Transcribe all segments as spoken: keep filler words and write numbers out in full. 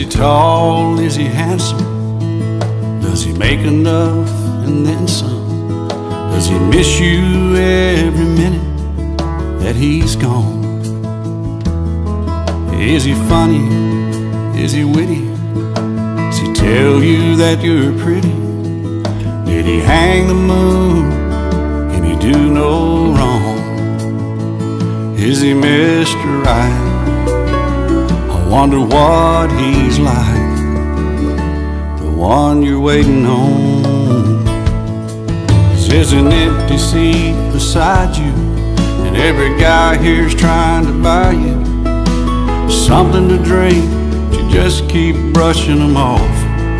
he tall? Is he handsome? Does he make enough and then some? Does he miss you every minute that he's gone? Is he funny? Is he witty? Does he tell you that you're pretty? Did he hang the moon? Can he do no wrong? Is he Mister Right? I wonder what he's like, the one you're waiting on. There's an empty seat beside you, and every guy here's trying to buy you something to drink, but you just keep brushing them off.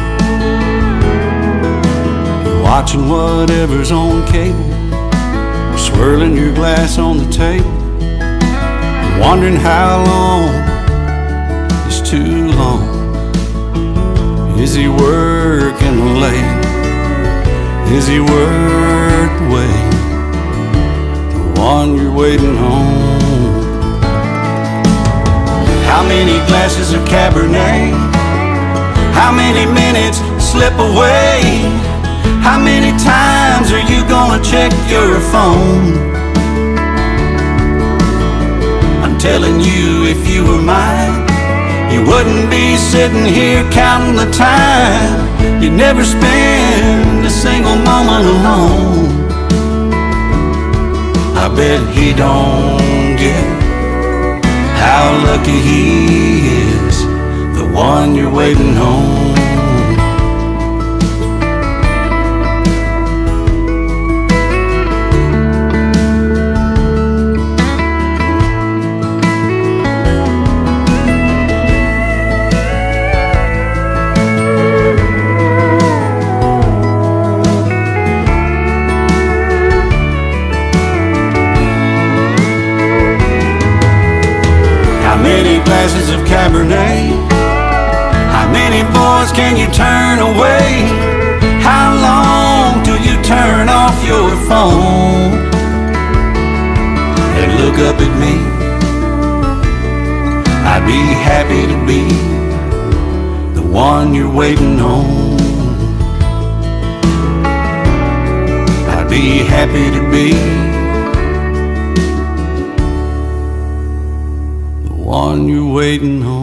You're watching whatever's on cable, you're swirling your glass on the table, you're wondering how long is too long. Is he working late? Is he worth the wait? The one you're waiting on. How many glasses of Cabernet? How many minutes slip away? How many times are you gonna check your phone? I'm telling you, if you were mine, you wouldn't be sitting here counting the time. You'd never spend a single moment alone. I bet he don't get how lucky he is, the one you're waiting on. Glasses of Cabernet? How many boys can you turn away? How long till you turn off your phone and look up at me? I'd be happy to be the one you're waiting on. I'd be happy to be one you're waiting on.